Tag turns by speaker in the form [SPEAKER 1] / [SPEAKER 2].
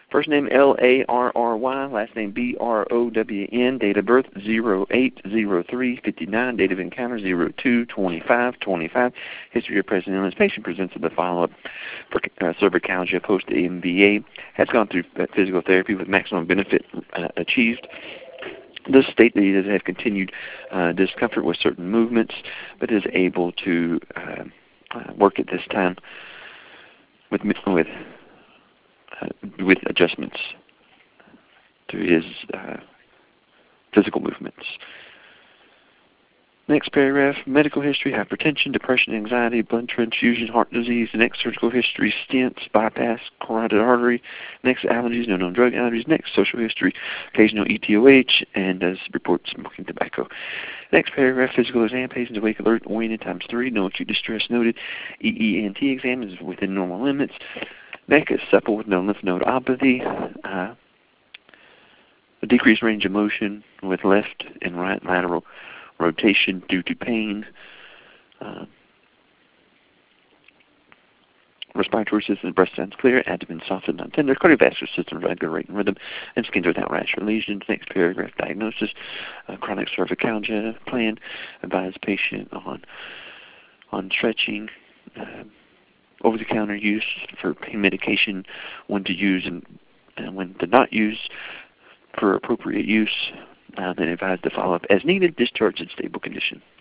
[SPEAKER 1] First name Larry, last name Brown, date of birth 08/03/59, date of encounter 02/25/25. History of present illness. Patient presents with a follow-up for cervicalgia post-AMVA. Has gone through physical therapy with maximum benefit achieved. This state that he does have continued discomfort with certain movements, but is able to work at this time with adjustments to his physical movements. Next paragraph, medical history, hypertension, depression, anxiety, blood transfusion, heart disease. Next, surgical history, stents, bypass, carotid artery. Next, allergies, no known drug allergies. Next, social history, occasional ETOH, and does report smoking tobacco. Next paragraph, physical exam, patients awake, alert, oriented, ×3, no acute distress noted. EENT exam is within normal limits. Neck is supple with no lymph nodopathy. A decreased range of motion with left and right lateral rotation due to pain. Respiratory system, breast sounds clear, abdomen soft and non-tender, cardiovascular system, regular rate and rhythm, and skin without rash or lesions. Next paragraph, diagnosis, chronic cervicalgia plan, advise patient on stretching, over-the-counter use for pain medication, when to use and when to not use for appropriate use. Then advise to follow up as needed, discharge in stable condition.